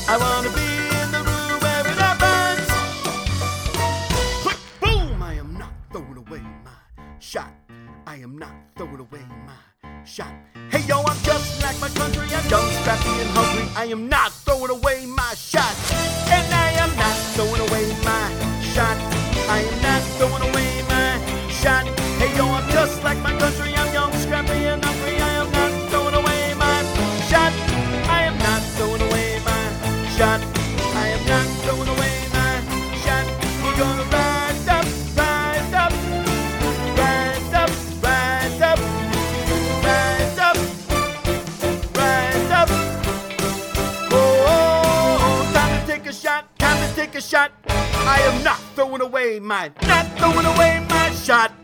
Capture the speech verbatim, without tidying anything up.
I wanna be in the room where it happens. Quick, boom! I am not throwing away my shot. I am not throwing away my shot. Hey yo, I'm just like my country. I'm young, scrappy, and hungry. I am not throwing away my shot. And I am not throwing away my shot. I am not throwing away my shot. Hey yo, I'm just like my country. I'm young, scrappy, and hungry. I am not throwing away my shot. I am not throwing away my shot. I am not throwing away my shot. We're gonna rise up, rise up, rise up, rise up, rise up, rise up. Oh, oh, oh, time to take a shot, time to take a shot. I am not throwing away my, not throwing away my shot.